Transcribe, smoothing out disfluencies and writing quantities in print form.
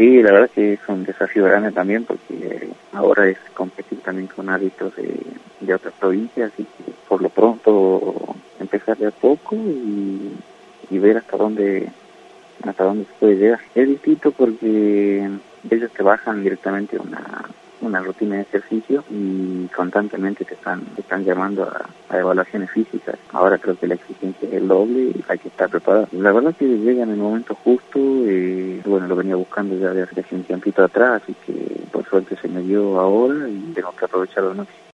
Sí, la verdad que es un desafío grande también porque ahora es competir también con árbitros de otras provincias, así que por lo pronto empezar de a poco y ver hasta dónde se puede llegar. Es distinto porque ellos te bajan directamente una rutina de ejercicio y constantemente te están llamando a evaluaciones físicas. Ahora creo que la exigencia es el doble y hay que estar preparado. La verdad que llega en el momento justo, bueno, lo venía buscando ya desde hace un tiempito atrás, así que por suerte se me dio ahora y tengo que aprovecharlo, ¿no?